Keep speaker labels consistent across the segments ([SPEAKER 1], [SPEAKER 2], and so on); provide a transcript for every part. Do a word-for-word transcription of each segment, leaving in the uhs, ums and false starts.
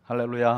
[SPEAKER 1] 할렐루야.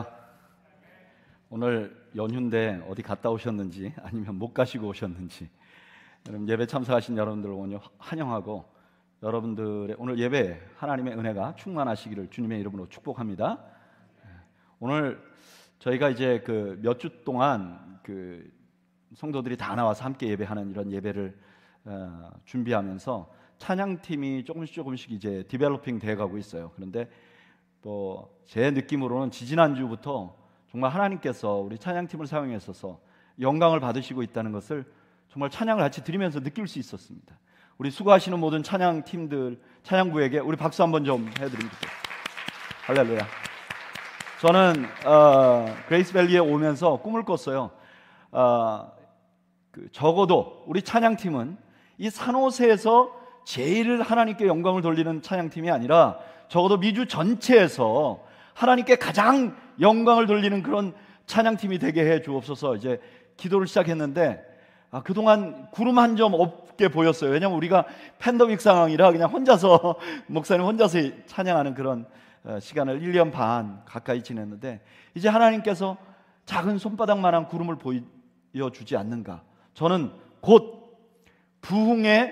[SPEAKER 1] 오늘 연휴인데 어디 갔다 오셨는지 아니면 못 가시고 오셨는지 여러분 예배 참석하신 여러분들 오늘 환영하고 여러분들의 오늘 예배 하나님의 은혜가 충만하시기를 주님의 이름으로 축복합니다. 오늘 저희가 이제 그 몇 주 동안 그 성도들이 다 나와서 함께 예배하는 이런 예배를 어, 준비하면서 찬양팀이 조금씩 조금씩 이제 디벨로핑 돼가고 있어요. 그런데 뭐 제 느낌으로는 지지난주부터 정말 하나님께서 우리 찬양팀을 사용해서 영광을 받으시고 있다는 것을 정말 찬양을 같이 드리면서 느낄 수 있었습니다. 우리 수고하시는 모든 찬양팀들, 찬양부에게 우리 박수 한번 좀 해드립니다. 할렐루야. 저는 어, 그레이스밸리에 오면서 꿈을 꿨어요. 어, 그 적어도 우리 찬양팀은 이 산호세에서 제일 하나님께 영광을 돌리는 찬양팀이 아니라 적어도 미주 전체에서 하나님께 가장 영광을 돌리는 그런 찬양팀이 되게 해 주옵소서. 이제 기도를 시작했는데 아, 그동안 구름 한 점 없게 보였어요. 왜냐하면 우리가 팬데믹 상황이라 그냥 혼자서 목사님 혼자서 찬양하는 그런 시간을 일 년 반 가까이 지냈는데 이제 하나님께서 작은 손바닥만한 구름을 보여주지 않는가. 저는 곧 부흥의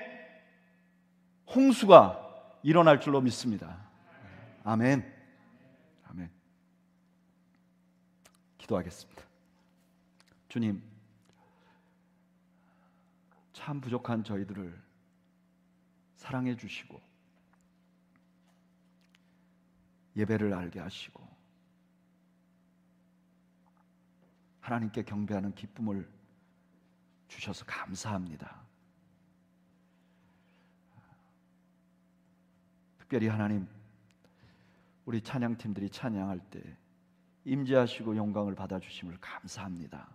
[SPEAKER 1] 홍수가 일어날 줄로 믿습니다. 아멘. 아멘. 기도하겠습니다. 주님, 참 부족한 저희들을 사랑해 주시고 예배를 알게 하시고 하나님께 경배하는 기쁨을 주셔서 감사합니다. 특별히 하나님, 우리 찬양팀들이 찬양할 때 임재하시고 영광을 받아주심을 감사합니다.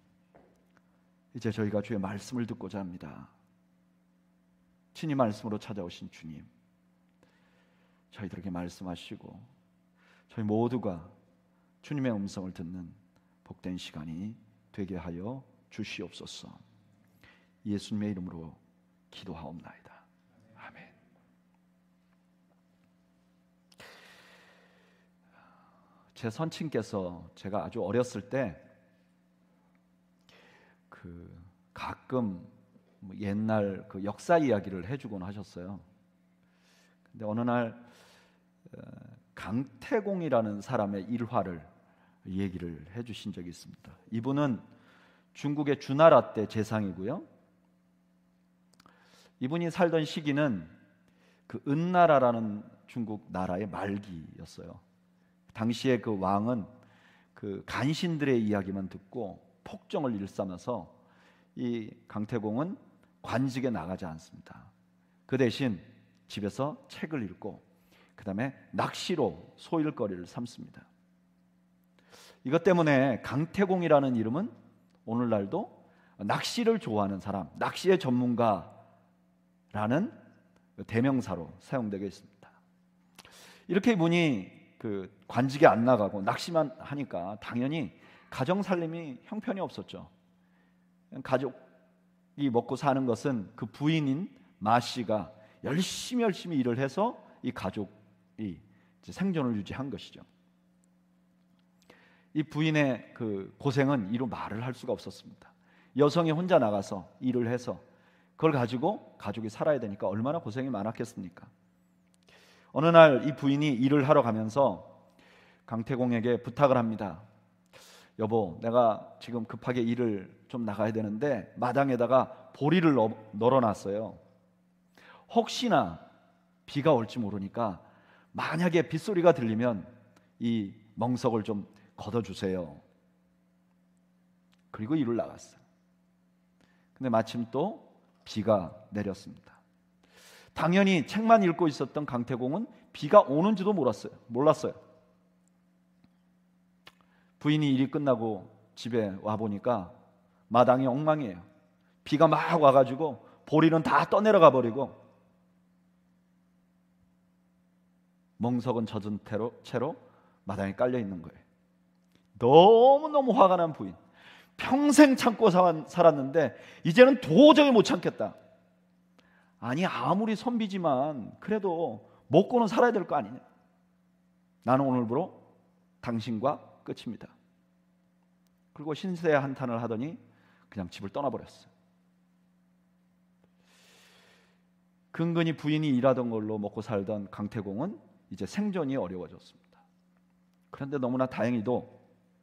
[SPEAKER 1] 이제 저희가 주의 말씀을 듣고자 합니다. 친히 말씀으로 찾아오신 주님, 저희들에게 말씀하시고 저희 모두가 주님의 음성을 듣는 복된 시간이 되게 하여 주시옵소서. 예수님의 이름으로 기도하옵나이다. 아멘. 제 선친께서 제가 아주 어렸을 때 그 가끔 뭐 옛날 그 역사 이야기를 해주곤 하셨어요. 근데 어느 날 강태공이라는 사람의 일화를 얘기를 해주신 적이 있습니다. 이분은 중국의 주나라 때 재상이고요. 이분이 살던 시기는 그 은나라라는 중국 나라의 말기였어요. 당시에 그 왕은 그 간신들의 이야기만 듣고 폭정을 일삼아서 이 강태공은 관직에 나가지 않습니다. 그 대신 집에서 책을 읽고 그 다음에 낚시로 소일거리를 삼습니다. 이것 때문에 강태공이라는 이름은 오늘날도 낚시를 좋아하는 사람, 낚시의 전문가라는 대명사로 사용되고 있습니다. 이렇게 이분이 그 관직에 안 나가고 낚시만 하니까 당연히 가정 살림이 형편이 없었죠. 가족이 먹고 사는 것은 그 부인인 마 씨가 열심히 열심히 일을 해서 이 가족이 이제 생존을 유지한 것이죠. 이 부인의 그 고생은 이루 말을 할 수가 없었습니다. 여성이 혼자 나가서 일을 해서 그걸 가지고 가족이 살아야 되니까 얼마나 고생이 많았겠습니까? 어느 날 이 부인이 일을 하러 가면서 강태공에게 부탁을 합니다. 여보, 내가 지금 급하게 일을 좀 나가야 되는데 마당에다가 보리를 넣, 널어놨어요. 혹시나 비가 올지 모르니까 만약에 빗소리가 들리면 이 멍석을 좀 걷어주세요. 그리고 일을 나갔어요. 근데 마침 또 비가 내렸습니다. 당연히 책만 읽고 있었던 강태공은 비가 오는지도 몰랐어요. 몰랐어요. 부인이 일이 끝나고 집에 와보니까 마당이 엉망이에요. 비가 막 와가지고 보리는 다 떠내려가 버리고 멍석은 젖은 채로, 채로 마당에 깔려 있는 거예요. 너무너무 화가 난 부인. 평생 참고 살았는데 이제는 도저히 못 참겠다. 아니 아무리 선비지만 그래도 먹고는 살아야 될 거 아니냐. 나는 오늘부로 당신과 끝입니다. 그리고 신세 한탄을 하더니 그냥 집을 떠나버렸어요. 근근히 부인이 일하던 걸로 먹고 살던 강태공은 이제 생존이 어려워졌습니다. 그런데 너무나 다행히도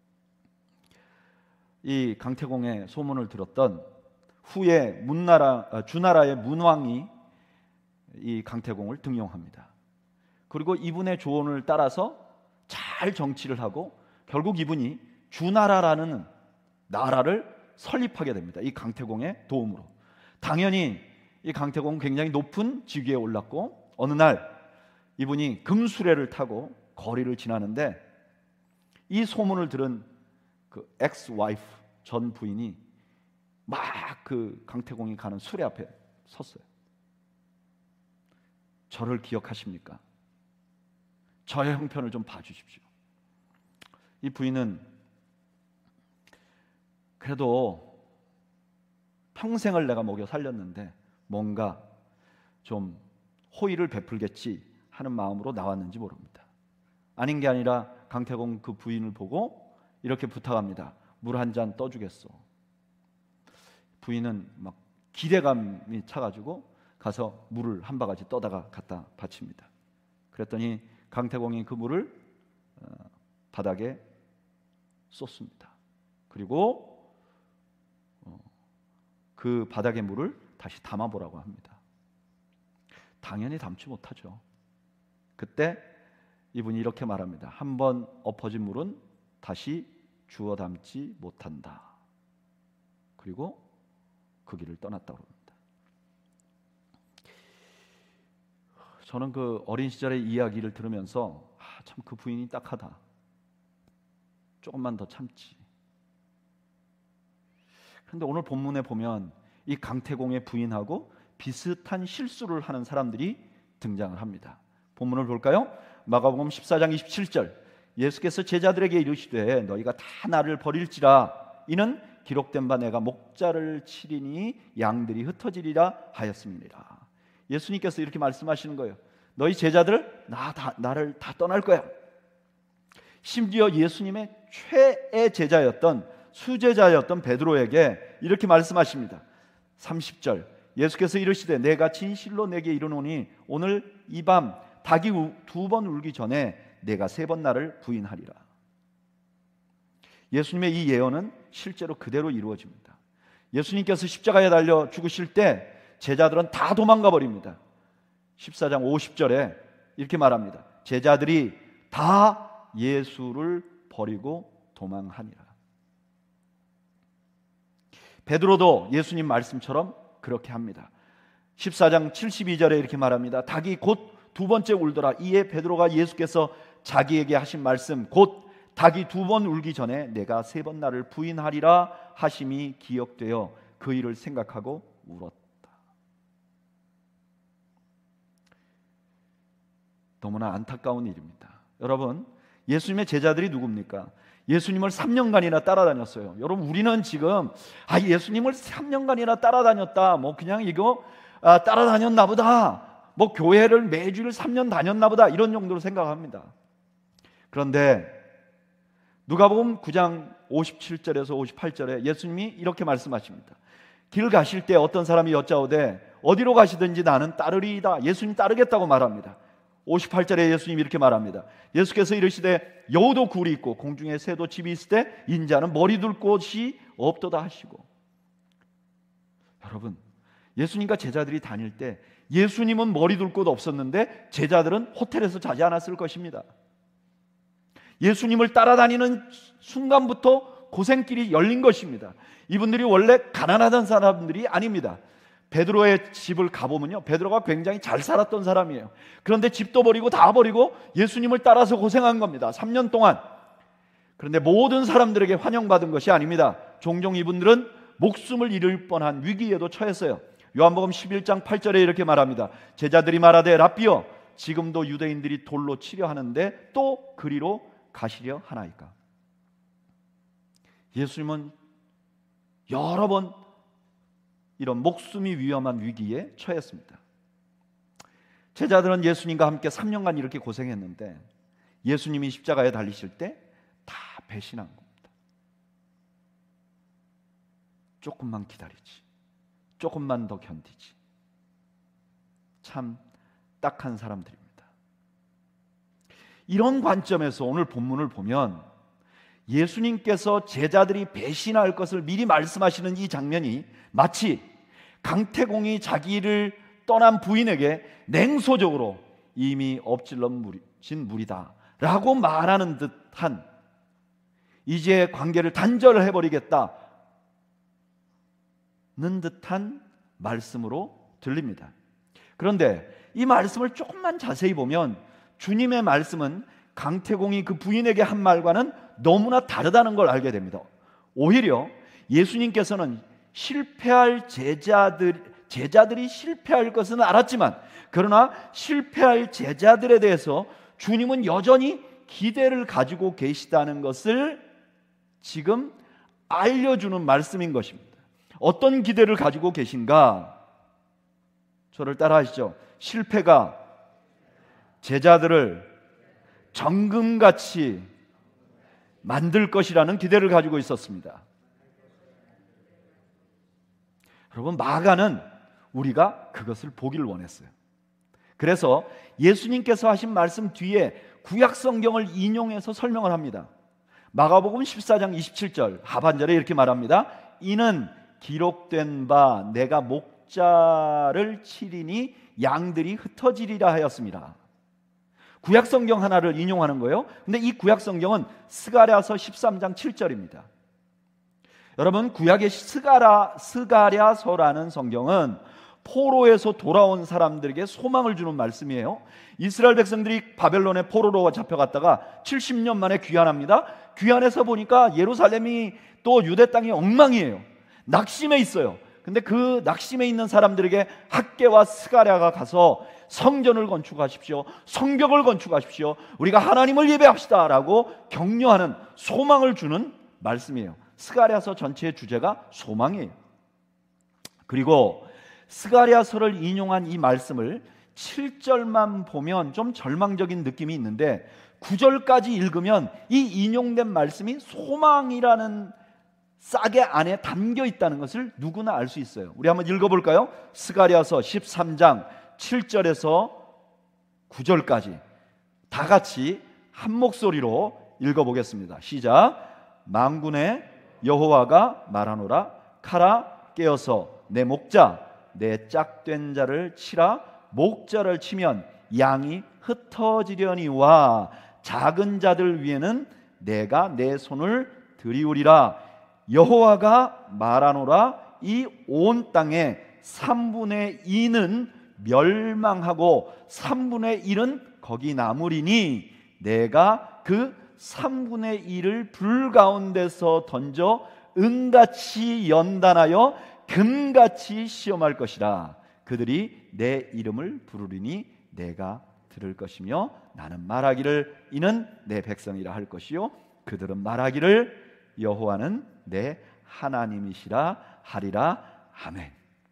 [SPEAKER 1] 이 강태공의 소문을 들었던 후에 문나라, 주나라의 문왕이 이 강태공을 등용합니다. 그리고 이분의 조언을 따라서 잘 정치를 하고 결국 이분이 주나라라는 나라를 설립하게 됩니다. 이 강태공의 도움으로. 당연히 이 강태공은 굉장히 높은 직위에 올랐고 어느 날 이분이 금수레를 타고 거리를 지나는데 이 소문을 들은 그 엑스 와이프 전 부인이 막 그 강태공이 가는 수레 앞에 섰어요. 저를 기억하십니까? 저의 형편을 좀 봐주십시오. 이 부인은 그래도 평생을 내가 먹여 살렸는데 뭔가 좀 호의를 베풀겠지 하는 마음으로 나왔는지 모릅니다. 아닌 게 아니라 강태공 그 부인을 보고 이렇게 부탁합니다. 물 한 잔 떠주겠소. 부인은 막 기대감이 차가지고 가서 물을 한 바가지 떠다가 갖다 바칩니다. 그랬더니 강태공이 그 물을 바닥에 쏟습니다. 그리고 그 바닥의 물을 다시 담아보라고 합니다. 당연히 담지 못하죠. 그때 이분이 이렇게 말합니다. 한번 엎어진 물은 다시 주워 담지 못한다. 그리고 그 길을 떠났다고 합니다. 저는 그 어린 시절의 이야기를 들으면서 아, 참 그 부인이 딱하다. 조금만 더 참지. 그런데 오늘 본문에 보면 이 강태공의 부인하고 비슷한 실수를 하는 사람들이 등장을 합니다. 본문을 볼까요? 마가복음 십사 장 이십칠 절. 예수께서 제자들에게 이르시되 너희가 다 나를 버릴지라 이는 기록된 바 내가 목자를 치리니 양들이 흩어지리라 하였습니다. 예수님께서 이렇게 말씀하시는 거예요. 너희 제자들 나 다, 나를 다 떠날 거야. 심지어 예수님의 최애 제자였던 수제자였던 베드로에게 이렇게 말씀하십니다. 삼십 절. 예수께서 이르시되 내가 진실로 내게 이르노니 오늘 이 밤 닭이 두 번 울기 전에 내가 세 번 나를 부인하리라. 예수님의 이 예언은 실제로 그대로 이루어집니다. 예수님께서 십자가에 달려 죽으실 때 제자들은 다 도망가 버립니다. 십사 장 오십 절에 이렇게 말합니다. 제자들이 다 예수를 버리고 도망하니라. 베드로도 예수님 말씀처럼 그렇게 합니다. 십사 장 칠십이 절에 이렇게 말합니다. 닭이 곧 두 번째 울더라. 이에 베드로가 예수께서 자기에게 하신 말씀 곧 닭이 두 번 울기 전에 내가 세 번 나를 부인하리라 하심이 기억되어 그 일을 생각하고 울었다. 너무나 안타까운 일입니다. 여러분, 예수님의 제자들이 누굽니까? 예수님을 삼 년간이나 따라다녔어요. 여러분, 우리는 지금 아 예수님을 삼 년간이나 따라다녔다. 뭐 그냥 이거 아, 따라다녔나 보다. 뭐 교회를 매주일 삼 년 다녔나 보다. 이런 정도로 생각합니다. 그런데 누가복음 구 장 오십칠 절에서 오십팔 절에 예수님이 이렇게 말씀하십니다. 길 가실 때 어떤 사람이 여짜오되 어디로 가시든지 나는 따르리이다. 예수님 따르겠다고 말합니다. 오십팔 절에 예수님이 이렇게 말합니다. 예수께서 이르시되 여우도 굴이 있고 공중에 새도 집이 있을 때 인자는 머리 둘 곳이 없도다 하시고. 여러분, 예수님과 제자들이 다닐 때 예수님은 머리 둘 곳 없었는데 제자들은 호텔에서 자지 않았을 것입니다. 예수님을 따라다니는 순간부터 고생길이 열린 것입니다. 이분들이 원래 가난하던 사람들이 아닙니다. 베드로의 집을 가보면요, 베드로가 굉장히 잘 살았던 사람이에요. 그런데 집도 버리고 다 버리고 예수님을 따라서 고생한 겁니다. 삼 년 동안. 그런데 모든 사람들에게 환영받은 것이 아닙니다. 종종 이분들은 목숨을 잃을 뻔한 위기에도 처했어요. 요한복음 십일 장 팔 절에 이렇게 말합니다. 제자들이 말하되 랍비여 지금도 유대인들이 돌로 치려 하는데 또 그리로 가시려 하나이까. 예수님은 여러 번 이런 목숨이 위험한 위기에 처했습니다. 제자들은 예수님과 함께 삼 년간 이렇게 고생했는데 예수님이 십자가에 달리실 때 배신한 겁니다. 조금만 기다리지, 조금만 더 견디지. 참 딱한 사람들입니다. 이런 관점에서 오늘 본문을 보면 예수님께서 제자들이 배신할 것을 미리 말씀하시는 이 장면이 마치 강태공이 자기를 떠난 부인에게 냉소적으로 이미 엎질러진 물이다 라고 말하는 듯한, 이제 관계를 단절해버리겠다는 듯한 말씀으로 들립니다. 그런데 이 말씀을 조금만 자세히 보면 주님의 말씀은 강태공이 그 부인에게 한 말과는 너무나 다르다는 걸 알게 됩니다. 오히려 예수님께서는 실패할 제자들, 제자들이 실패할 것은 알았지만, 그러나 실패할 제자들에 대해서 주님은 여전히 기대를 가지고 계시다는 것을 지금 알려주는 말씀인 것입니다. 어떤 기대를 가지고 계신가? 저를 따라 하시죠. 실패가 제자들을 정금같이 만들 것이라는 기대를 가지고 있었습니다. 여러분, 마가는 우리가 그것을 보기를 원했어요. 그래서 예수님께서 하신 말씀 뒤에 구약 성경을 인용해서 설명을 합니다. 마가복음 십사 장 이십칠 절 하반절에 이렇게 말합니다. 이는 기록된 바 내가 목자를 치리니 양들이 흩어지리라 하였습니다. 구약 성경 하나를 인용하는 거예요. 근데 이 구약 성경은 스가랴서 십삼 장 칠 절입니다. 여러분, 구약의 스가랴, 스가랴서라는 성경은 포로에서 돌아온 사람들에게 소망을 주는 말씀이에요. 이스라엘 백성들이 바벨론의 포로로 잡혀갔다가 칠십 년 만에 귀환합니다. 귀환해서 보니까 예루살렘이 또 유대 땅이 엉망이에요. 낙심해 있어요. 근데 그 낙심해 있는 사람들에게 학개와 스가랴가 가서 성전을 건축하십시오, 성벽을 건축하십시오, 우리가 하나님을 예배합시다 라고 격려하는, 소망을 주는 말씀이에요. 스가랴서 전체의 주제가 소망이에요. 그리고 스가랴서를 인용한 이 말씀을 칠 절만 보면 좀 절망적인 느낌이 있는데 구 절까지 읽으면 이 인용된 말씀이 소망이라는 싹의 안에 담겨 있다는 것을 누구나 알 수 있어요. 우리 한번 읽어볼까요? 스가랴서 십삼 장 칠 절에서 구 절까지 다 같이 한 목소리로 읽어보겠습니다. 시작. 만군의 여호와가 말하노라. 카라 깨어서 내 목자 내 짝된 자를 치라. 목자를 치면 양이 흩어지려니와 작은 자들 위에는 내가 내 손을 들이우리라. 여호와가 말하노라. 이 온 땅의 삼분의 이는 멸망하고 삼분의 일은 거기 남으리니 내가 그 삼분의 일을 불 가운데서 던져 은같이 연단하여 금같이 시험할 것이라. 그들이 내 이름을 부르리니 내가 들을 것이며 나는 말하기를 이는 내 백성이라 할 것이요 그들은 말하기를 여호와는 내 하나님이시라 하리라. 아멘.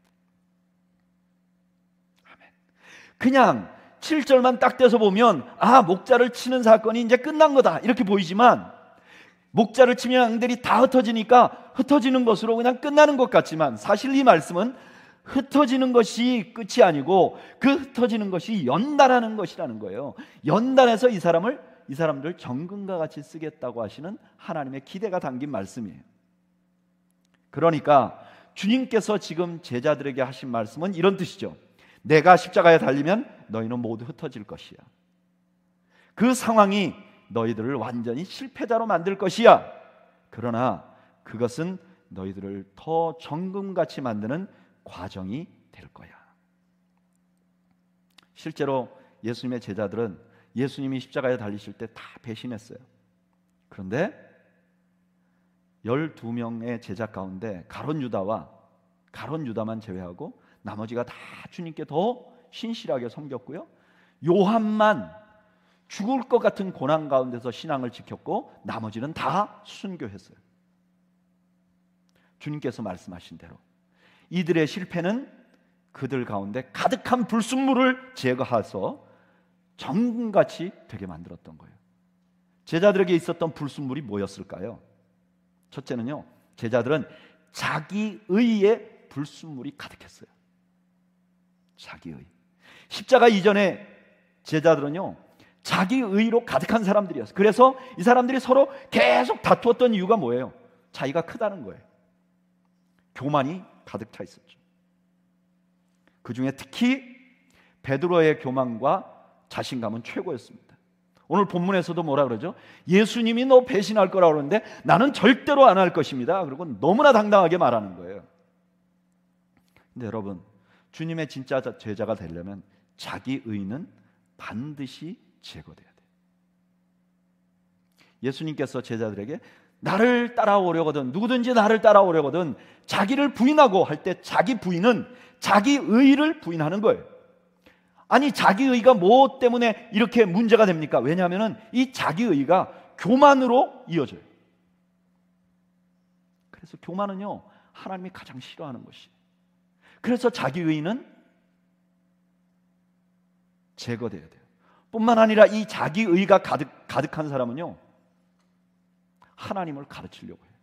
[SPEAKER 1] 아멘. 그냥 칠 절만 딱 떼서 보면 아, 목자를 치는 사건이 이제 끝난 거다 이렇게 보이지만, 목자를 치면 양들이 다 흩어지니까 흩어지는 것으로 그냥 끝나는 것 같지만, 사실 이 말씀은 흩어지는 것이 끝이 아니고 그 흩어지는 것이 연단하는 것이라는 거예요. 연단해서 이 사람을 이 사람들 정금과 같이 쓰겠다고 하시는 하나님의 기대가 담긴 말씀이에요. 그러니까 주님께서 지금 제자들에게 하신 말씀은 이런 뜻이죠. 내가 십자가에 달리면 너희는 모두 흩어질 것이야. 그 상황이 너희들을 완전히 실패자로 만들 것이야. 그러나 그것은 너희들을 더 정금같이 만드는 과정이 될 거야. 실제로 예수님의 제자들은 예수님이 십자가에 달리실 때 다 배신했어요. 그런데 열두 명의 제자 가운데 가룟 유다와 가룟 유다만 제외하고 나머지가 다 주님께 더 신실하게 섬겼고요, 요한만 죽을 것 같은 고난 가운데서 신앙을 지켰고 나머지는 다 순교했어요. 주님께서 말씀하신 대로 이들의 실패는 그들 가운데 가득한 불순물을 제거해서 정금같이 되게 만들었던 거예요. 제자들에게 있었던 불순물이 뭐였을까요? 첫째는요, 제자들은 자기의의 불순물이 가득했어요. 자기의. 십자가 이전에 제자들은요, 자기의로 가득한 사람들이었어요. 그래서 이 사람들이 서로 계속 다투었던 이유가 뭐예요? 자기가 크다는 거예요. 교만이 가득 차 있었죠. 그 중에 특히 베드로의 교만과 자신감은 최고였습니다. 오늘 본문에서도 뭐라 그러죠? 예수님이 너 배신할 거라고 그러는데 나는 절대로 안 할 것입니다. 그리고 너무나 당당하게 말하는 거예요. 근데 여러분, 주님의 진짜 제자가 되려면 자기의는 반드시 제거돼야 돼요. 예수님께서 제자들에게 나를 따라오려거든, 누구든지 나를 따라오려거든 자기를 부인하고 할 때 자기 부인은 자기의를 부인하는 거예요. 아니, 자기의가 뭐 때문에 이렇게 문제가 됩니까? 왜냐하면 이 자기의가 교만으로 이어져요. 그래서 교만은요, 하나님이 가장 싫어하는 것이에요. 그래서 자기의는 제거돼야 돼요. 뿐만 아니라 이 자기의가 가득, 가득한 사람은요, 하나님을 가르치려고 해요.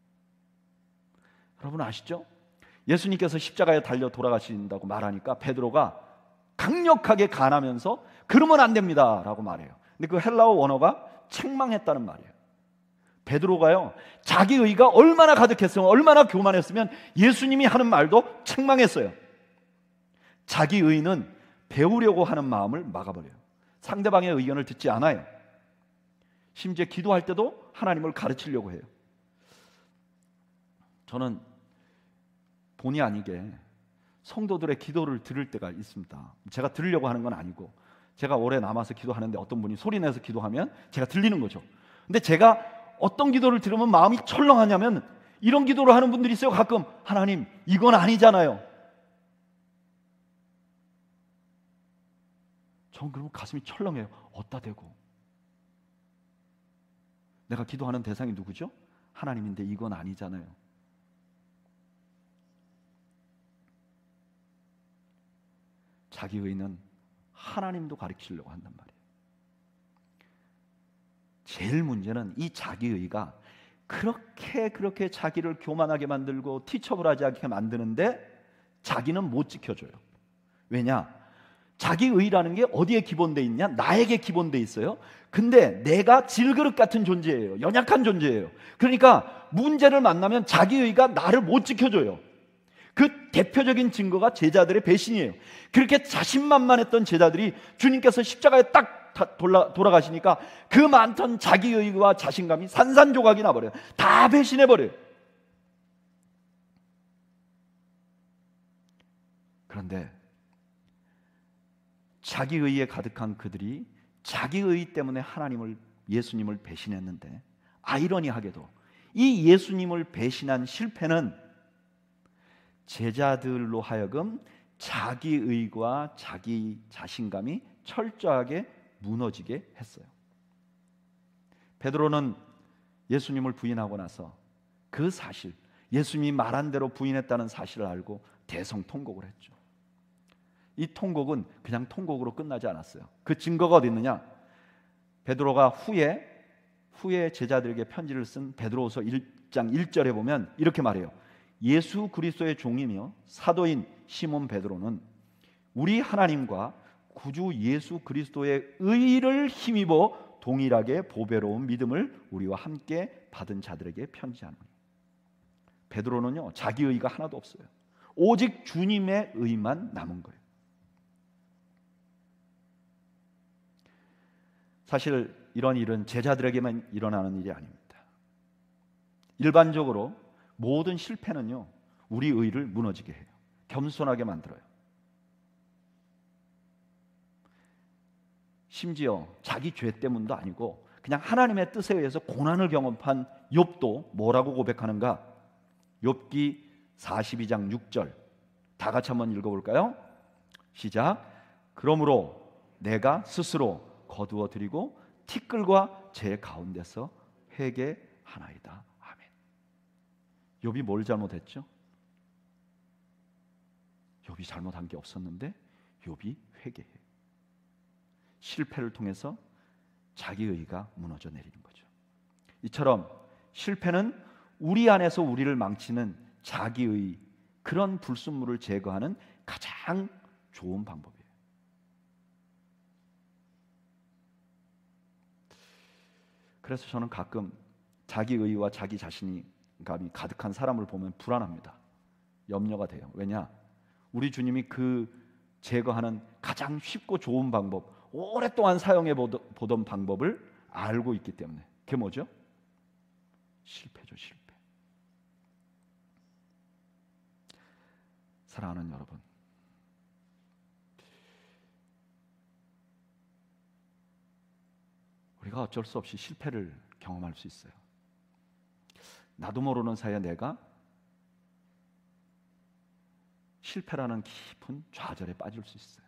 [SPEAKER 1] 여러분 아시죠? 예수님께서 십자가에 달려 돌아가신다고 말하니까 베드로가 강력하게 간하면서 그러면 안 됩니다 라고 말해요. 근데 그 헬라어 원어가 책망했다는 말이에요. 베드로가요, 자기의가 얼마나 가득했으면, 얼마나 교만했으면 예수님이 하는 말도 책망했어요. 자기의는 배우려고 하는 마음을 막아버려요. 상대방의 의견을 듣지 않아요. 심지어 기도할 때도 하나님을 가르치려고 해요. 저는 본의 아니게 성도들의 기도를 들을 때가 있습니다. 제가 들으려고 하는 건 아니고, 제가 오래 남아서 기도하는데 어떤 분이 소리내서 기도하면 제가 들리는 거죠. 근데 제가 어떤 기도를 들으면 마음이 철렁하냐면, 이런 기도를 하는 분들이 있어요. 가끔, 하나님 이건 아니잖아요. 전 그러면 가슴이 철렁해요. 어디다 대고. 내가 기도하는 대상이 누구죠? 하나님인데 이건 아니잖아요. 자기의는 하나님도 가르치려고 한단 말이에요. 제일 문제는 이 자기의가 그렇게 그렇게 자기를 교만하게 만들고 티처블하지 않게 만드는데 자기는 못 지켜줘요. 왜냐? 자기의라는 게 어디에 기본되어 있냐? 나에게 기본되어 있어요. 근데 내가 질그릇 같은 존재예요. 연약한 존재예요. 그러니까 문제를 만나면 자기의가 나를 못 지켜줘요. 그 대표적인 증거가 제자들의 배신이에요. 그렇게 자신만만했던 제자들이 주님께서 십자가에 딱 돌아, 돌아가시니까 그 많던 자기의와 자신감이 산산조각이 나버려요. 다 배신해버려요. 그런데 자기의에 가득한 그들이 자기의 때문에 하나님을, 예수님을 배신했는데, 아이러니하게도 이 예수님을 배신한 실패는 제자들로 하여금 자기의와 자기 자신감이 철저하게 무너지게 했어요. 베드로는 예수님을 부인하고 나서 그 사실, 예수님이 말한 대로 부인했다는 사실을 알고 대성통곡을 했죠. 이 통곡은 그냥 통곡으로 끝나지 않았어요. 그 증거가 어디 있느냐? 베드로가 후에 후에 제자들에게 편지를 쓴 베드로후서 일 장 일 절에 보면 이렇게 말해요. 예수 그리스도의 종이며 사도인 시몬 베드로는 우리 하나님과 구주 예수 그리스도의 의를 힘입어 동일하게 보배로운 믿음을 우리와 함께 받은 자들에게 편지하노니. 베드로는요, 자기 의가 하나도 없어요. 오직 주님의 의만 남은 거예요. 사실 이런 일은 제자들에게만 일어나는 일이 아닙니다. 일반적으로 모든 실패는요, 우리 의를 무너지게 해요. 겸손하게 만들어요. 심지어 자기 죄 때문도 아니고 그냥 하나님의 뜻에 의해서 고난을 경험한 욥도 뭐라고 고백하는가? 욥기 사십이 장 육 절 다 같이 한번 읽어볼까요? 시작. 그러므로 내가 스스로 거두어 드리고 티끌과 제 가운데서 회개하나이다. 아멘. 욥이 뭘 잘못했죠? 욥이 잘못한 게 없었는데 욥이 회개해요. 실패를 통해서 자기의가 무너져 내리는 거죠. 이처럼 실패는 우리 안에서 우리를 망치는 자기의 그런 불순물을 제거하는 가장 좋은 방법이에요. 그래서 저는 가끔 자기의와 자기 자신감이 가득한 사람을 보면 불안합니다. 염려가 돼요. 왜냐? 우리 주님이 그 제거하는 가장 쉽고 좋은 방법, 오랫동안 사용해 보던 방법을 알고 있기 때문에. 그게 뭐죠? 실패죠, 실패. 사랑하는 여러분, 우리가 어쩔 수 없이 실패를 경험할 수 있어요. 나도 모르는 사이에 내가 실패라는 깊은 좌절에 빠질 수 있어요.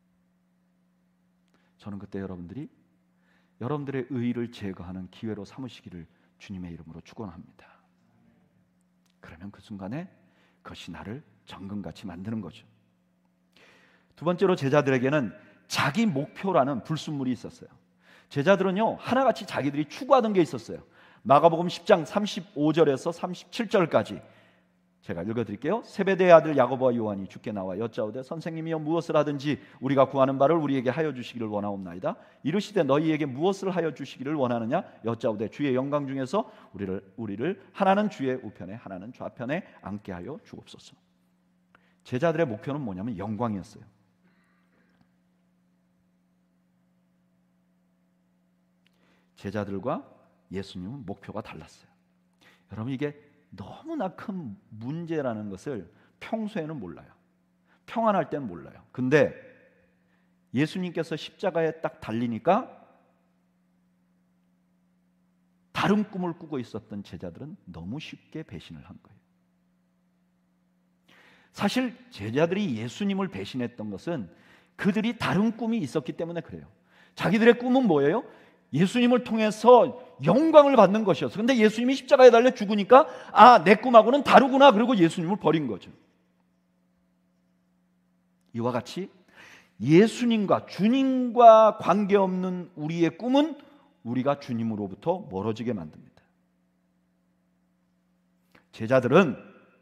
[SPEAKER 1] 저는 그때 여러분들이 여러분들의 의의를 제거하는 기회로 삼으시기를 주님의 이름으로 축원합니다. 그러면 그 순간에 그것이 나를 정금같이 만드는 거죠. 두 번째로 제자들에게는 자기 목표라는 불순물이 있었어요. 제자들은요, 하나같이 자기들이 추구하던 게 있었어요. 마가복음 십 장 삼십오 절에서 삼십칠 절까지 제가 읽어드릴게요. 세베대의 아들 야고보와 요한이 주께 나와 여짜오되 선생님이여 무엇을 하든지 우리가 구하는 바를 우리에게 하여 주시기를 원하옵나이다. 이르시되 너희에게 무엇을 하여 주시기를 원하느냐 여짜오되 주의 영광 중에서 우리를 우리를 하나는 주의 우편에 하나는 좌편에 앉게 하여 주옵소서. 제자들의 목표는 뭐냐면 영광이었어요. 제자들과 예수님은 목표가 달랐어요. 여러분, 이게 너무나 큰 문제라는 것을 평소에는 몰라요. 평안할 때는 몰라요. 근데 예수님께서 십자가에 딱 달리니까 다른 꿈을 꾸고 있었던 제자들은 너무 쉽게 배신을 한 거예요. 사실 제자들이 예수님을 배신했던 것은 그들이 다른 꿈이 있었기 때문에 그래요. 자기들의 꿈은 뭐예요? 예수님을 통해서 영광을 받는 것이었어. 근데 예수님이 십자가에 달려 죽으니까 아, 내 꿈하고는 다르구나. 그리고 예수님을 버린 거죠. 이와 같이 예수님과 주님과 관계없는 우리의 꿈은 우리가 주님으로부터 멀어지게 만듭니다. 제자들은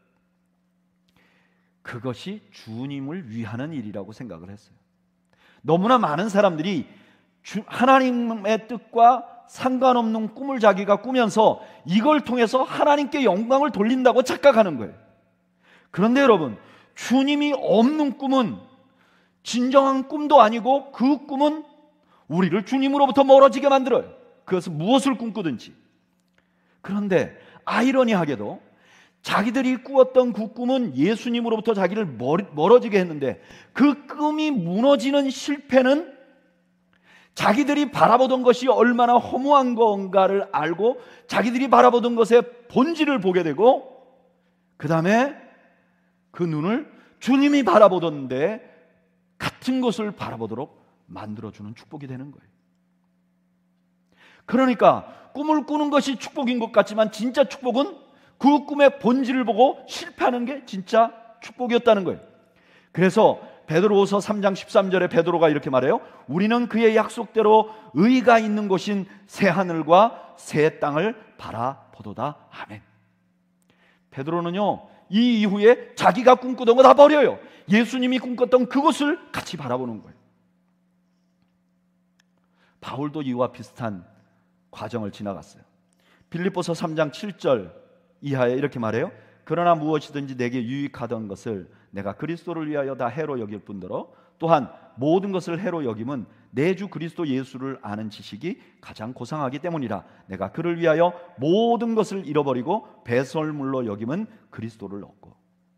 [SPEAKER 1] 그것이 주님을 위하는 일이라고 생각을 했어요. 너무나 많은 사람들이 주, 하나님의 뜻과 상관없는 꿈을 자기가 꾸면서 이걸 통해서 하나님께 영광을 돌린다고 착각하는 거예요. 그런데 여러분, 주님이 없는 꿈은 진정한 꿈도 아니고 그 꿈은 우리를 주님으로부터 멀어지게 만들어요. 그것은 무엇을 꿈꾸든지. 그런데 아이러니하게도 자기들이 꾸었던 그 꿈은 예수님으로부터 자기를 멀어지게 했는데 그 꿈이 무너지는 실패는 자기들이 바라보던 것이 얼마나 허무한 건가를 알고 자기들이 바라보던 것의 본질을 보게 되고 그 다음에 그 눈을 주님이 바라보던데 같은 것을 바라보도록 만들어주는 축복이 되는 거예요. 그러니까 꿈을 꾸는 것이 축복인 것 같지만 진짜 축복은 그 꿈의 본질을 보고 실패하는 게 진짜 축복이었다는 거예요. 그래서 베드로후서 삼 장 십삼 절에 베드로가 이렇게 말해요. 우리는 그의 약속대로 의가 있는 곳인 새 하늘과 새 땅을 바라보도다. 아멘. 베드로는요, 이 이후에 자기가 꿈꾸던 거 다 버려요. 예수님이 꿈꿨던 그것을 같이 바라보는 거예요. 바울도 이와 비슷한 과정을 지나갔어요. 빌립보서 삼 장 칠 절 이하에 이렇게 말해요. 그러나 무엇이든지 내게 유익하던 것을 내가 그리스도를 위하여 다 해로 여길 뿐더러 또한 모든 것을 해로 여김은 내 주 그리스도 예수를 아는 지식이 가장 고상하기 때문이라. 내가 그를 위하여 모든 것을 잃어버리고 배설물로 여김은 그리스도를 얻고.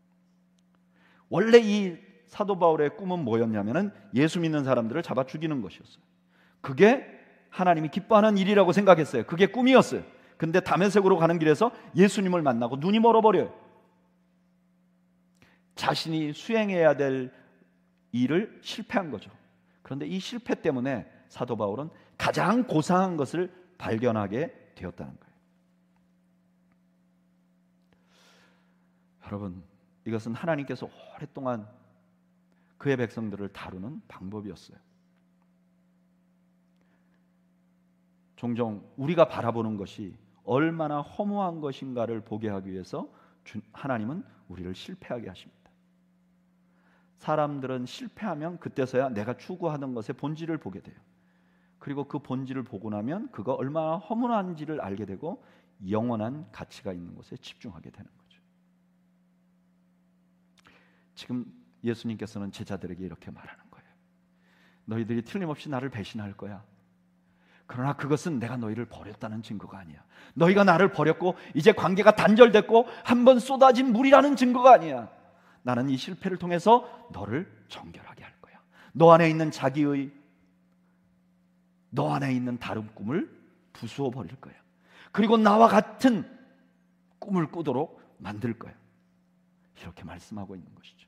[SPEAKER 1] 원래 이 사도 바울의 꿈은 뭐였냐면은 예수 믿는 사람들을 잡아 죽이는 것이었어요. 그게 하나님이 기뻐하는 일이라고 생각했어요. 그게 꿈이었어요. 근데 다메섹으로 가는 길에서 예수님을 만나고 눈이 멀어버려요. 자신이 수행해야 될 일을 실패한 거죠. 그런데 이 실패 때문에 사도 바울은 가장 고상한 것을 발견하게 되었다는 거예요. 여러분, 이것은 하나님께서 오랫동안 그의 백성들을 다루는 방법이었어요. 종종 우리가 바라보는 것이 얼마나 허무한 것인가를 보게 하기 위해서 하나님은 우리를 실패하게 하십니다. 사람들은 실패하면 그때서야 내가 추구하던 것의 본질을 보게 돼요. 그리고 그 본질을 보고 나면 그가 얼마나 허무한지를 알게 되고 영원한 가치가 있는 곳에 집중하게 되는 거죠. 지금 예수님께서는 제자들에게 이렇게 말하는 거예요. 너희들이 틀림없이 나를 배신할 거야. 그러나 그것은 내가 너희를 버렸다는 증거가 아니야. 너희가 나를 버렸고 이제 관계가 단절됐고 한번 쏟아진 물이라는 증거가 아니야. 나는 이 실패를 통해서 너를 정결하게 할 거야. 너 안에 있는 자기의, 너 안에 있는 다른 꿈을 부수어 버릴 거야. 그리고 나와 같은 꿈을 꾸도록 만들 거야. 이렇게 말씀하고 있는 것이죠.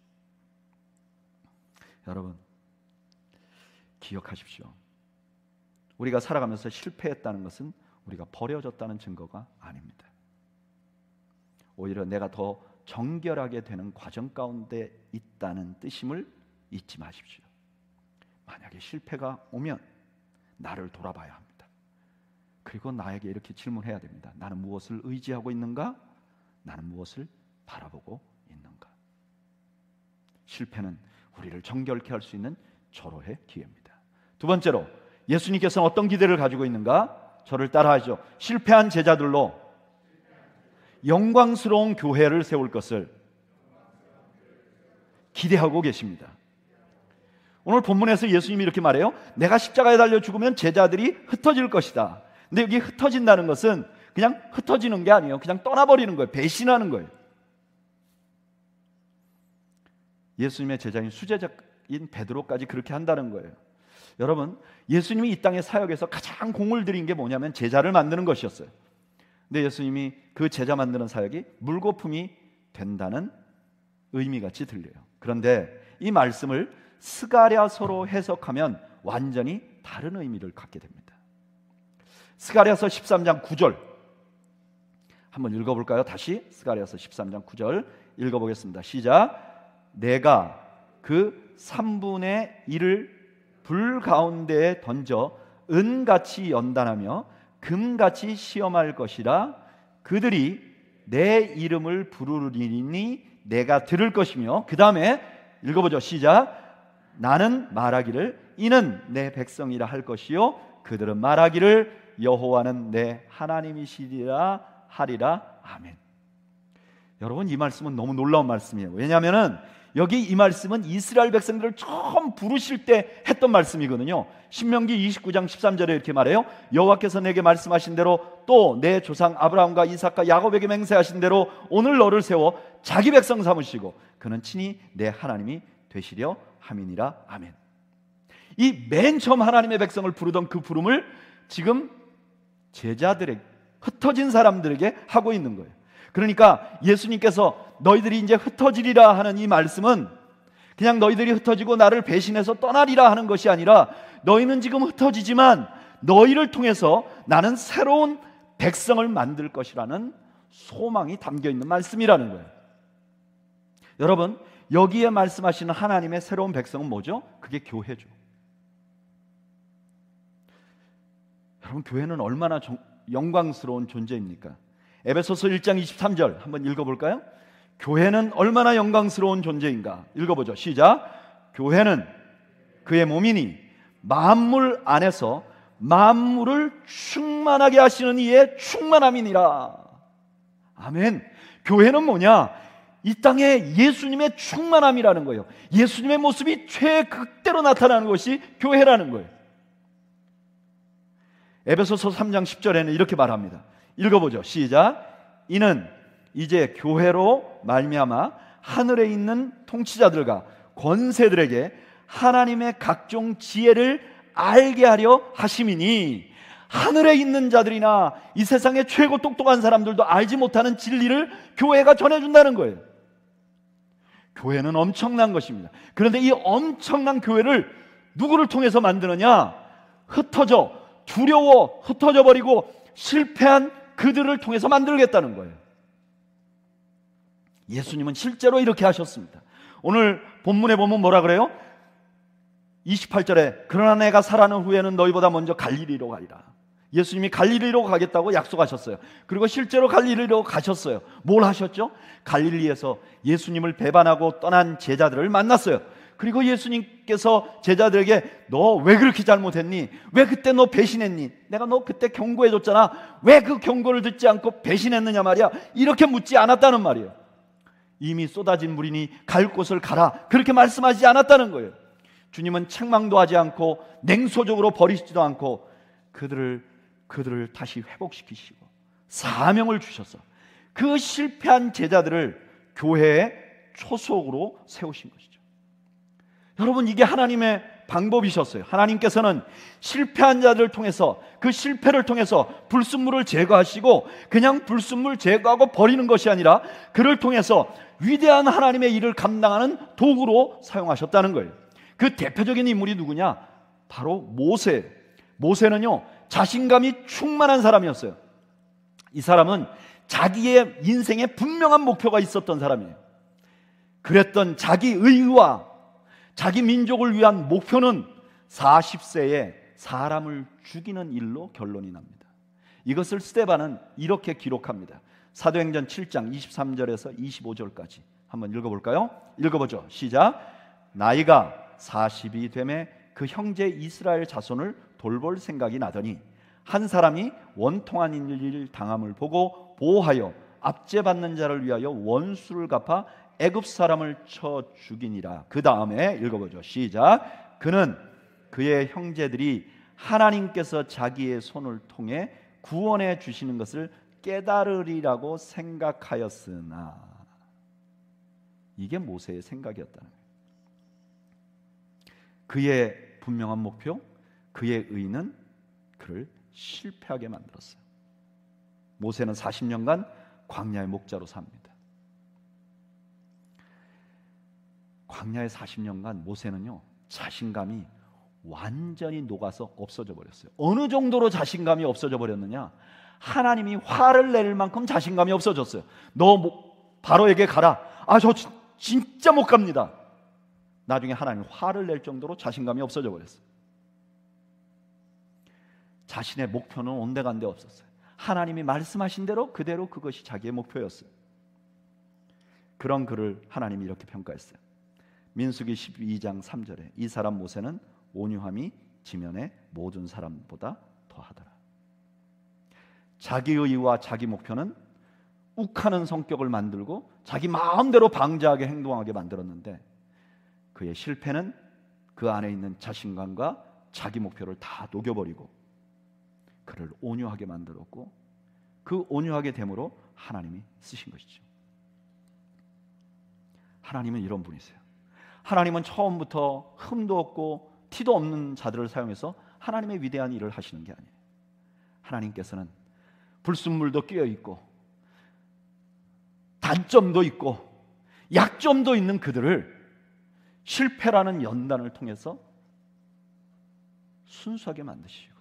[SPEAKER 1] 여러분, 기억하십시오. 우리가 살아가면서 실패했다는 것은 우리가 버려졌다는 증거가 아닙니다. 오히려 내가 더 정결하게 되는 과정 가운데 있다는 뜻임을 잊지 마십시오. 만약에 실패가 오면 나를 돌아봐야 합니다. 그리고 나에게 이렇게 질문해야 됩니다. 나는 무엇을 의지하고 있는가? 나는 무엇을 바라보고 있는가? 실패는 우리를 정결케 할 수 있는 절호의 기회입니다. 두 번째로 예수님께서는 어떤 기대를 가지고 있는가? 저를 따라하죠. 실패한 제자들로 영광스러운 교회를 세울 것을 기대하고 계십니다. 오늘 본문에서 예수님이 이렇게 말해요. 내가 십자가에 달려 죽으면 제자들이 흩어질 것이다. 근데 여기 흩어진다는 것은 그냥 흩어지는 게 아니에요. 그냥 떠나버리는 거예요. 배신하는 거예요. 예수님의 제자인 수제자인 베드로까지 그렇게 한다는 거예요. 여러분, 예수님이 이 땅의 사역에서 가장 공을 들인 게 뭐냐면 제자를 만드는 것이었어요. 근데 예수님이 그 제자 만드는 사역이 물거품이 된다는 의미같이 들려요. 그런데 이 말씀을 스가랴서로 해석하면 완전히 다른 의미를 갖게 됩니다. 스가랴서 십삼 장 구 절 한번 읽어볼까요? 다시 스가랴서 십삼 장 구 절 읽어보겠습니다. 시작. 내가 그 삼분의 일을 불 가운데에 던져 은같이 연단하며 금같이 시험할 것이라. 그들이 내 이름을 부르리니 내가 들을 것이며, 그 다음에 읽어보죠. 시작. 나는 말하기를 이는 내 백성이라 할 것이요 그들은 말하기를 여호와는 내 하나님이시리라 하리라. 아멘. 여러분, 이 말씀은 너무 놀라운 말씀이에요. 왜냐하면 여기 이 말씀은 이스라엘 백성들을 처음 부르실 때 했던 말씀이거든요. 신명기 이십구 장 십삼 절에 이렇게 말해요. 여호와께서 내게 말씀하신 대로 또 내 조상 아브라함과 이삭과 야곱에게 맹세하신 대로 오늘 너를 세워 자기 백성 삼으시고 그는 친히 내 하나님이 되시려 함이니라. 아멘. 이 맨 처음 하나님의 백성을 부르던 그 부름을 지금 제자들에게, 흩어진 사람들에게 하고 있는 거예요. 그러니까 예수님께서 너희들이 이제 흩어지리라 하는 이 말씀은 그냥 너희들이 흩어지고 나를 배신해서 떠나리라 하는 것이 아니라 너희는 지금 흩어지지만 너희를 통해서 나는 새로운 백성을 만들 것이라는 소망이 담겨 있는 말씀이라는 거예요. 여러분, 여기에 말씀하시는 하나님의 새로운 백성은 뭐죠? 그게 교회죠. 여러분, 교회는 얼마나 정, 영광스러운 존재입니까? 에베소서 일 장 이십삼 절 한번 읽어볼까요? 교회는 얼마나 영광스러운 존재인가? 읽어보죠. 시작. 교회는 그의 몸이니 만물 안에서 만물을 충만하게 하시는 이의 충만함이니라. 아멘. 교회는 뭐냐? 이 땅에 예수님의 충만함이라는 거예요. 예수님의 모습이 최극대로 나타나는 것이 교회라는 거예요. 에베소서 삼 장 십 절에는 이렇게 말합니다. 읽어보죠. 시작. 이는 이제 교회로 말미암아 하늘에 있는 통치자들과 권세들에게 하나님의 각종 지혜를 알게 하려 하심이니, 하늘에 있는 자들이나 이 세상의 최고 똑똑한 사람들도 알지 못하는 진리를 교회가 전해준다는 거예요. 교회는 엄청난 것입니다. 그런데 이 엄청난 교회를 누구를 통해서 만드느냐? 흩어져 두려워 흩어져 버리고 실패한 그들을 통해서 만들겠다는 거예요. 예수님은 실제로 이렇게 하셨습니다. 오늘 본문에 보면 뭐라 그래요? 이십팔 절에 그러나 내가 살아난 후에는 너희보다 먼저 갈릴리로 가리라. 예수님이 갈릴리로 가겠다고 약속하셨어요. 그리고 실제로 갈릴리로 가셨어요. 뭘 하셨죠? 갈릴리에서 예수님을 배반하고 떠난 제자들을 만났어요. 그리고 예수님께서 제자들에게 너 왜 그렇게 잘못했니? 왜 그때 너 배신했니? 내가 너 그때 경고해줬잖아. 왜 그 경고를 듣지 않고 배신했느냐 말이야. 이렇게 묻지 않았다는 말이에요. 이미 쏟아진 물이니 갈 곳을 가라, 그렇게 말씀하지 않았다는 거예요. 주님은 책망도 하지 않고 냉소적으로 버리시지도 않고 그들을 그들을 다시 회복시키시고 사명을 주셔서 그 실패한 제자들을 교회의 초석으로 세우신 것이죠. 여러분, 이게 하나님의 방법이셨어요. 하나님께서는 실패한 자들을 통해서, 그 실패를 통해서 불순물을 제거하시고 그냥 불순물 제거하고 버리는 것이 아니라 그를 통해서 위대한 하나님의 일을 감당하는 도구로 사용하셨다는 거예요. 그 대표적인 인물이 누구냐? 바로 모세. 모세는요, 자신감이 충만한 사람이었어요. 이 사람은 자기의 인생에 분명한 목표가 있었던 사람이에요. 그랬던 자기 의와 자기 민족을 위한 목표는 사십 세에 사람을 죽이는 일로 결론이 납니다. 이것을 스데반은 이렇게 기록합니다. 사도행전 칠 장 이십삼 절에서 이십오 절까지 한번 읽어볼까요? 읽어보죠. 시작. 나이가 사십이 되매 그 형제 이스라엘 자손을 돌볼 생각이 나더니 한 사람이 원통한 일을 당함을 보고 보호하여 압제받는 자를 위하여 원수를 갚아 애굽 사람을 쳐 죽이니라. 그 다음에 읽어보죠. 시작. 그는 그의 형제들이 하나님께서 자기의 손을 통해 구원해 주시는 것을 깨달으리라고 생각하였으나, 이게 모세의 생각이었다는 거예요. 그의 분명한 목표, 그의 의는 그를 실패하게 만들었어요. 모세는 사십 년간 광야의 목자로 삽니다. 광야의 사십 년간 모세는요, 자신감이 완전히 녹아서 없어져 버렸어요. 어느 정도로 자신감이 없어져 버렸느냐? 하나님이 화를 낼 만큼 자신감이 없어졌어요. 너 바로에게 가라. 아, 저 진짜 못 갑니다. 나중에 하나님 화를 낼 정도로 자신감이 없어져 버렸어요. 자신의 목표는 온데간데 없었어요. 하나님이 말씀하신 대로 그대로 그것이 자기의 목표였어요. 그런 그를 하나님이 이렇게 평가했어요. 민수기 십이 장 삼 절에 이 사람 모세는 온유함이 지면의 모든 사람보다 더하더라. 자기 의와 자기 목표는 욱하는 성격을 만들고 자기 마음대로 방자하게 행동하게 만들었는데, 그의 실패는 그 안에 있는 자신감과 자기 목표를 다 녹여버리고 그를 온유하게 만들었고, 그 온유하게 됨으로 하나님이 쓰신 것이죠. 하나님은 이런 분이세요. 하나님은 처음부터 흠도 없고 티도 없는 자들을 사용해서 하나님의 위대한 일을 하시는 게 아니에요. 하나님께서는 불순물도 끼어 있고 단점도 있고 약점도 있는 그들을 실패라는 연단을 통해서 순수하게 만드시고,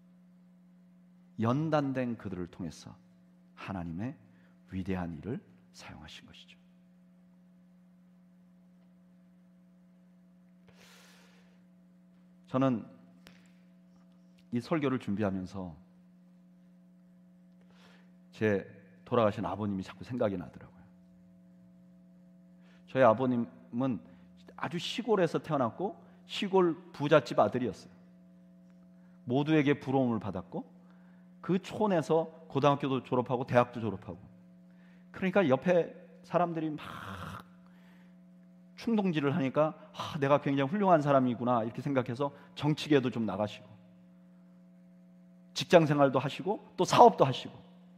[SPEAKER 1] 연단된 그들을 통해서 하나님의 위대한 일을 사용하신 것이죠. 저는 이 설교를 준비하면서 제 돌아가신 아버님이 자꾸 생각이 나더라고요. 저희 아버님은 아주 시골에서 태어났고 시골 부잣집 아들이었어요. 모두에게 부러움을 받았고 그 촌에서 고등학교도 졸업하고 대학도 졸업하고, 그러니까 옆에 사람들이 막 충동질을 하니까 아, 내가 굉장히 훌륭한 사람이구나 이렇게 생각해서 정치계도 좀 나가시고 직장 생활도 하시고 또 사업도 하시고,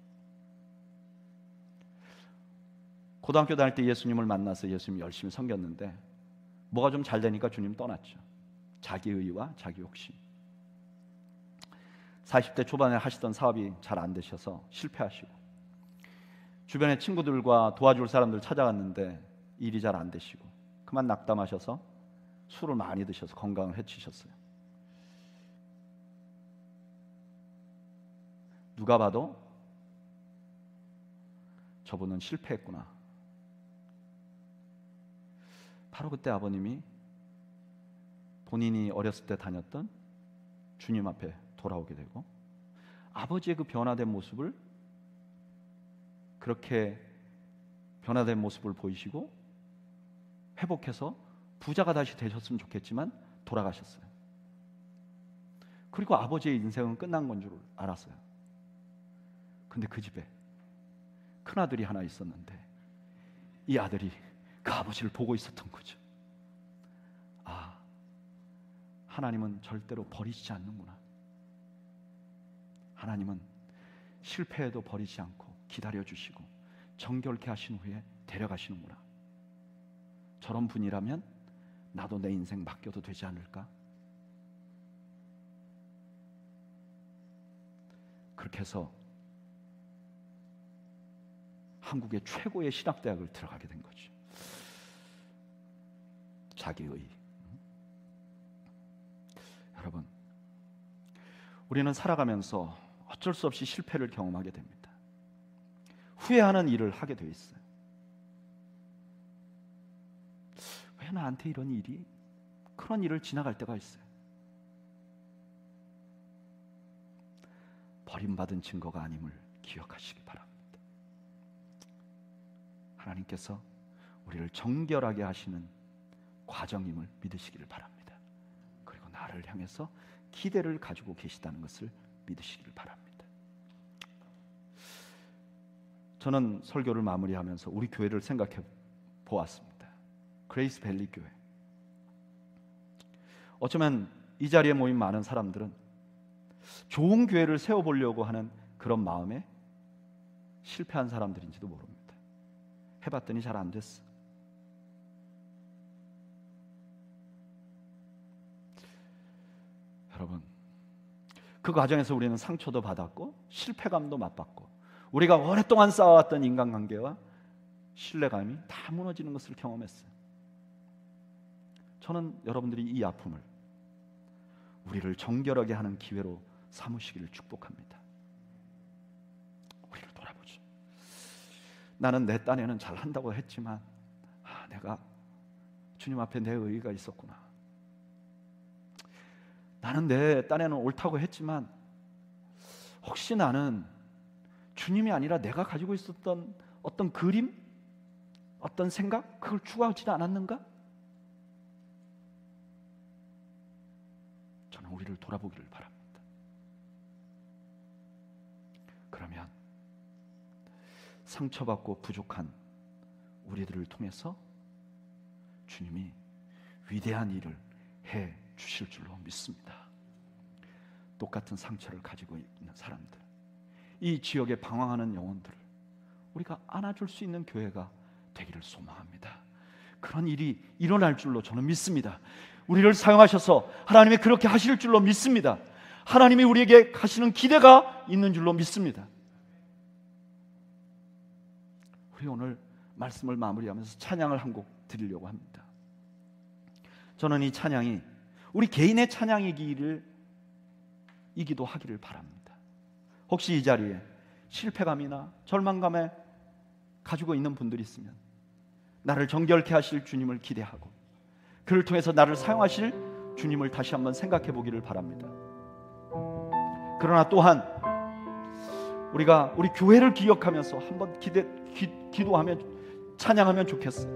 [SPEAKER 1] 고등학교 다닐 때 예수님을 만나서 예수님 열심히 섬겼는데 뭐가 좀 잘 되니까 주님 떠났죠. 자기 의와 자기 욕심. 사십 대 초반에 하시던 사업이 잘 안 되셔서 실패하시고, 주변의 친구들과 도와줄 사람들 찾아갔는데 일이 잘 안 되시고, 그만 낙담하셔서 술을 많이 드셔서 건강을 해치셨어요. 누가 봐도 저분은 실패했구나. 바로 그때 아버님이 본인이 어렸을 때 다녔던 주님 앞에 돌아오게 되고, 아버지의 그 변화된 모습을, 그렇게 변화된 모습을 보이시고 회복해서 부자가 다시 되셨으면 좋겠지만 돌아가셨어요. 그리고 아버지의 인생은 끝난 건 줄 알았어요. 근데 그 집에 큰아들이 하나 있었는데 이 아들이 그 아버지를 보고 있었던 거죠. 아, 하나님은 절대로 버리지 않는구나. 하나님은 실패해도 버리지 않고 기다려주시고 정결케 하신 후에 데려가시는구나. 저런 분이라면 나도 내 인생 맡겨도 되지 않을까? 그렇게 해서 한국의 최고의 신학대학을 들어가게 된 거죠. 자기의. 여러분, 우리는 살아가면서 어쩔 수 없이 실패를 경험하게 됩니다. 후회하는 일을 하게 돼 있어요. 왜 나한테 이런 일이? 그런 일을 지나갈 때가 있어요. 버림받은 증거가 아님을 기억하시기 바랍니다. 하나님께서 우리를 정결하게 하시는 과정임을 믿으시기를 바랍니다. 그리고 나를 향해서 기대를 가지고 계시다는 것을 믿으시기를 바랍니다. 저는 설교를 마무리하면서 우리 교회를 생각해 보았습니다. 그레이스 밸리 교회. 어쩌면 이 자리에 모인 많은 사람들은 좋은 교회를 세워보려고 하는 그런 마음에 실패한 사람들인지도 모릅니다. 해봤더니 잘 안 됐어. 여러분, 그 과정에서 우리는 상처도 받았고 실패감도 맛봤고 우리가 오랫동안 쌓아왔던 인간관계와 신뢰감이 다 무너지는 것을 경험했어요. 저는 여러분들이 이 아픔을 우리를 정결하게 하는 기회로 삼으시기를 축복합니다. 우리를 돌아보죠. 나는 내 딴에는 잘한다고 했지만 아, 내가 주님 앞에 내 의의가 있었구나. 나는 내 딴에는 옳다고 했지만 혹시 나는 주님이 아니라 내가 가지고 있었던 어떤 그림, 어떤 생각, 그걸 추구하지 않았는가? 저는 우리를 돌아보기를 바랍니다. 그러면 상처받고 부족한 우리들을 통해서 주님이 위대한 일을 해 주실 줄로 믿습니다. 똑같은 상처를 가지고 있는 사람들, 이 지역에 방황하는 영혼들을 우리가 안아줄 수 있는 교회가 되기를 소망합니다. 그런 일이 일어날 줄로 저는 믿습니다. 우리를 사용하셔서 하나님이 그렇게 하실 줄로 믿습니다. 하나님이 우리에게 하시는 기대가 있는 줄로 믿습니다. 우리 오늘 말씀을 마무리하면서 찬양을 한 곡 드리려고 합니다. 저는 이 찬양이 우리 개인의 찬양이기를 이기도 하기를 바랍니다. 혹시 이 자리에 실패감이나 절망감에 가지고 있는 분들이 있으면 나를 정결케 하실 주님을 기대하고 그를 통해서 나를 사용하실 주님을 다시 한번 생각해 보기를 바랍니다. 그러나 또한 우리가 우리 교회를 기억하면서 한번 기대, 기, 기도하면 찬양하면 좋겠어요.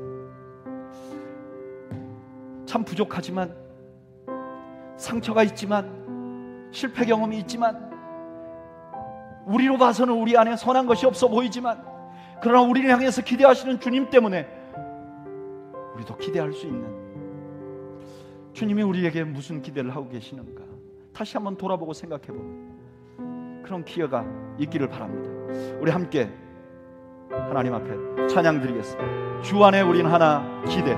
[SPEAKER 1] 참 부족하지만 상처가 있지만 실패 경험이 있지만 우리로 봐서는 우리 안에 선한 것이 없어 보이지만 그러나 우리를 향해서 기대하시는 주님 때문에 우리도 기대할 수 있는 주님이 우리에게 무슨 기대를 하고 계시는가 다시 한번 돌아보고 생각해보는 그런 기회가 있기를 바랍니다. 우리 함께 하나님 앞에 찬양 드리겠습니다. 주 안에 우린 하나 기대.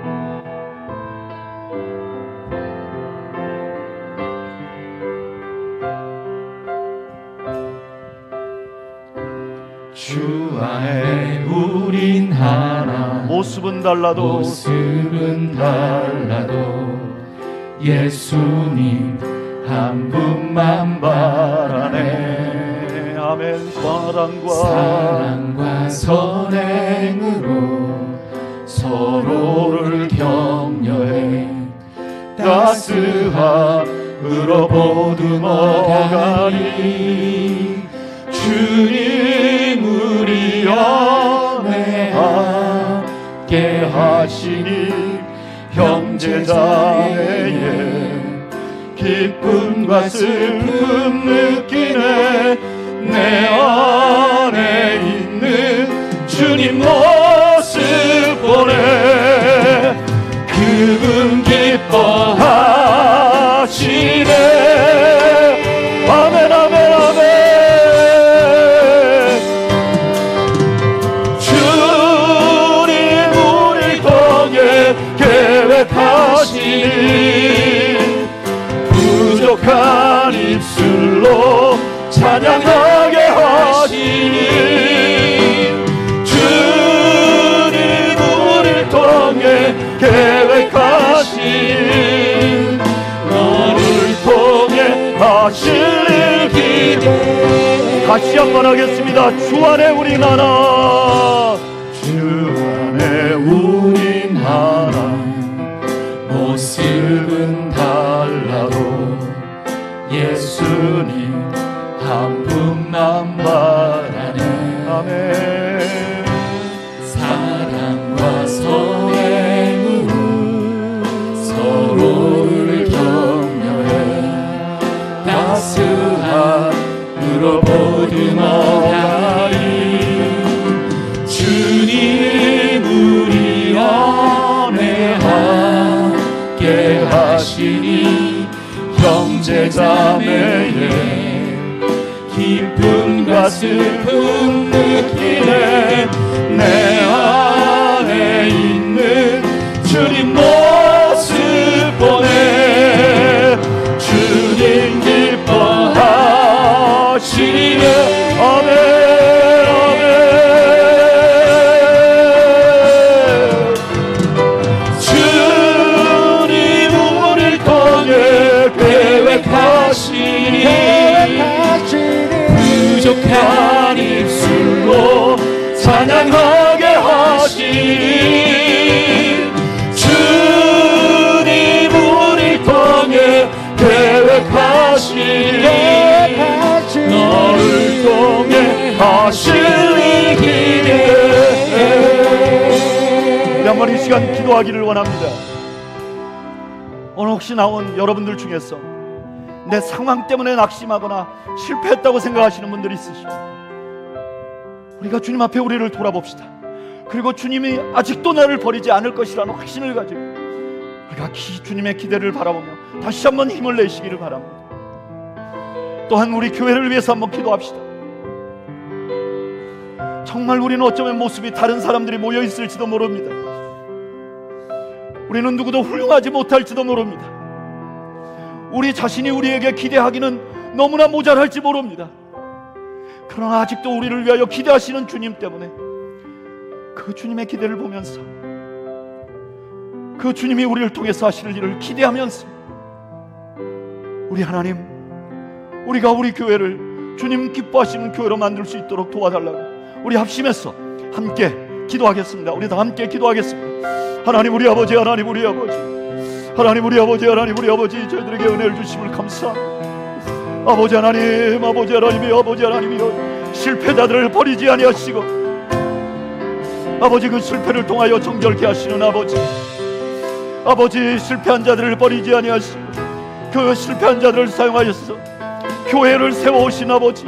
[SPEAKER 2] 주 안에 우린 하나
[SPEAKER 1] 모습은 달라도
[SPEAKER 2] 모습은 달라도 예수님 한 분만 바라네.
[SPEAKER 1] 아멘. 사랑과
[SPEAKER 2] 사랑과 선행으로 서로를 격려해 따스한
[SPEAKER 1] 으로 보듬어가리.
[SPEAKER 2] 주님 우리 안에 함께 하시니 형제자매의 기쁨과 슬픔 느끼네. 내 안에 있는 주님 모습 보네. 그분 기뻐하시네. 아멘 아멘 아멘. 주님 우리 통해 계획하시니 부족한 입술로 찬양하게 하시니. 주님 우리를 통해 계획하신 너를 통해 하실 일 기대. 다시 한번 하겠습니다. 주 안에 우린 하나. 주 안에 우린 하나. 모습은 달라도 예수님 한 분만 바라네. 아멘. 사랑과 선행으로 서로를 격려해 따스함으로 보듬어가리. 주님 우리 안에 함께 하시니 형제자매의 기쁨과 슬픔 느끼네. 내 안에 있는 주님 모습 보네. 주님 기뻐하시네. 아멘 아멘. 주님 우리를 통해 계획하시니 부족한 입술로 찬양하게 하시니. 주님 우리를 통해 계획하시니 너를 통해 하실 일 기대.
[SPEAKER 3] 한번 이 시간 기도하기를 원합니다. 오늘 혹시 나온 여러분들 중에서 내 상황 때문에 낙심하거나 실패했다고 생각하시는 분들이 있으시고, 우리가 주님 앞에 우리를 돌아봅시다. 그리고 주님이 아직도 나를 버리지 않을 것이라는 확신을 가지고 우리가 기, 주님의 기대를 바라보며 다시 한번 힘을 내시기를 바랍니다. 또한 우리 교회를 위해서 한번 기도합시다. 정말 우리는 어쩌면 모습이 다른 사람들이 모여 있을지도 모릅니다. 우리는 누구도 훌륭하지 못할지도 모릅니다. 우리 자신이 우리에게 기대하기는 너무나 모자랄지 모릅니다. 그러나 아직도 우리를 위하여 기대하시는 주님 때문에 그 주님의 기대를 보면서, 그 주님이 우리를 통해서 하실 일을 기대하면서, 우리 하나님, 우리가 우리 교회를 주님 기뻐하시는 교회로 만들 수 있도록 도와달라고 우리 합심해서 함께 기도하겠습니다. 우리 다 함께 기도하겠습니다. 하나님 우리 아버지, 하나님 우리 아버지, 하나님 우리 아버지, 하나님 우리 아버지, 저희들에게 은혜를 주심을 감사합니다. 아버지 하나님, 아버지 하나님이, 아버지 하나님이여, 실패자들을 버리지 아니하시고 아버지 그 실패를 통하여 정결케 하시는 아버지, 아버지 실패한 자들을 버리지 아니하시고 그 실패한 자들을 사용하셔서 교회를 세워오신 아버지,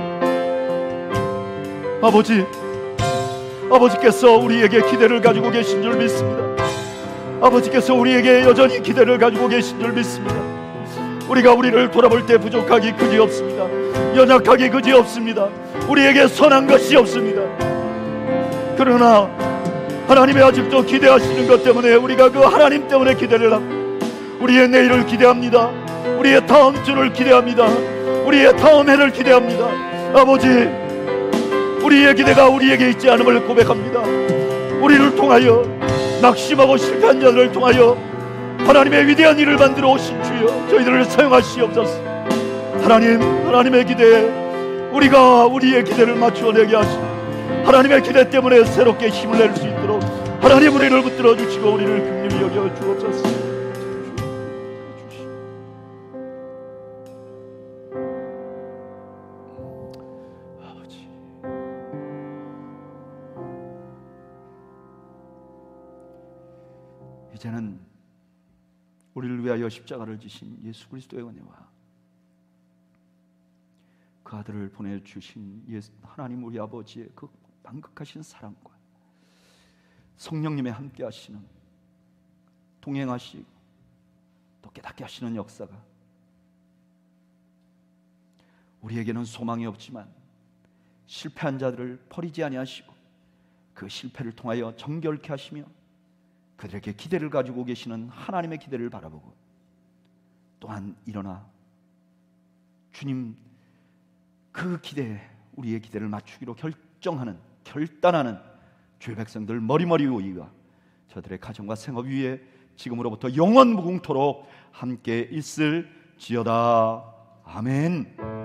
[SPEAKER 3] 아버지, 아버지께서 우리에게 기대를 가지고 계신 줄 믿습니다. 아버지께서 우리에게 여전히 기대를 가지고 계신 줄 믿습니다. 우리가 우리를 돌아볼 때 부족하기 그지없습니다. 연약하기 그지없습니다. 우리에게 선한 것이 없습니다. 그러나 하나님이 아직도 기대하시는 것 때문에 우리가 그 하나님 때문에 기대를 합니다. 우리의 내일을 기대합니다. 우리의 다음 주를 기대합니다. 우리의 다음 해를 기대합니다. 아버지, 우리의 기대가 우리에게 있지 않음을 고백합니다. 우리를 통하여, 낙심하고 실패한 자들을 통하여 하나님의 위대한 일을 만들어 오신 주여, 저희들을 사용하시옵소서. 하나님, 하나님의 기대에 우리가 우리의 기대를 맞추어내게 하시고 하나님의 기대 때문에 새롭게 힘을 낼 수 있도록 하나님 우리를 붙들어 주시고 우리를 긍휼히 여겨 주옵소서. 이제는 우리를 위하여 십자가를 지신 예수 그리스도의 은혜와 그 아들을 보내주신 예수 하나님 우리 아버지의 그 만극하신 사랑과 성령님의 함께 하시는, 동행하시고 또 깨닫게 하시는 역사가 우리에게는 소망이 없지만 실패한 자들을 버리지 아니하시고 그 실패를 통하여 정결케 하시며 그들에게 기대를 가지고 계시는 하나님의 기대를 바라보고 또한 일어나 주님 그 기대에 우리의 기대를 맞추기로 결정하는, 결단하는 주의 백성들 머리머리 위와 저들의 가정과 생업 위에 지금으로부터 영원 무궁토록 함께 있을지어다. 아멘.